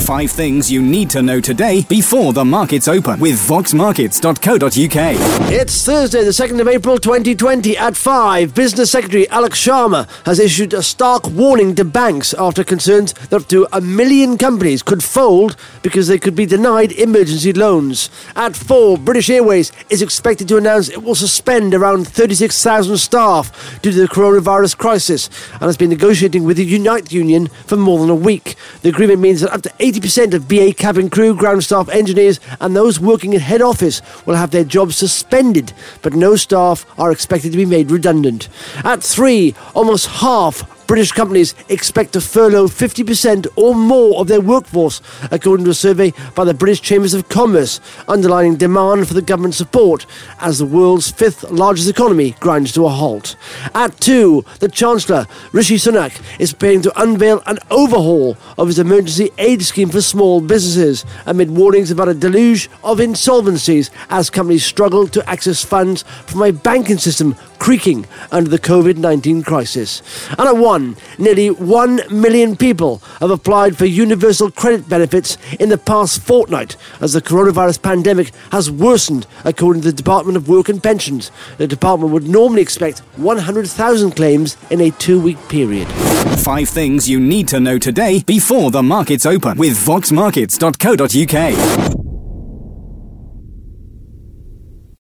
5 things you need to know today before the markets open with voxmarkets.co.uk. It's Thursday, the 2nd of April 2020 at 5. Business Secretary Alex Sharma has issued a stark warning to banks after concerns that up to 1 million companies could fold because they could be denied emergency loans. At 4, British Airways is expected to announce it will suspend around 36,000 staff due to the coronavirus crisis and has been negotiating with the Unite Union for more than a week. The agreement means that up to 80% of BA cabin crew, ground staff, engineers and those working in head office will have their jobs suspended, but no staff are expected to be made redundant. At 3, almost half British companies expect to furlough 50% or more of their workforce, according to a survey by the British Chambers of Commerce, underlining demand for the government support as the world's 5th largest economy grinds to a halt. At 2, the Chancellor, Rishi Sunak, is preparing to unveil an overhaul of his emergency aid scheme for small businesses, amid warnings about a deluge of insolvencies as companies struggle to access funds from a banking system creaking under the COVID-19 crisis. And at 1, nearly 1 million people have applied for universal credit benefits in the past fortnight as the coronavirus pandemic has worsened, according to the Department of Work and Pensions. The department would normally expect 100,000 claims in a 2-week period. 5 things you need to know today before the markets open with voxmarkets.co.uk.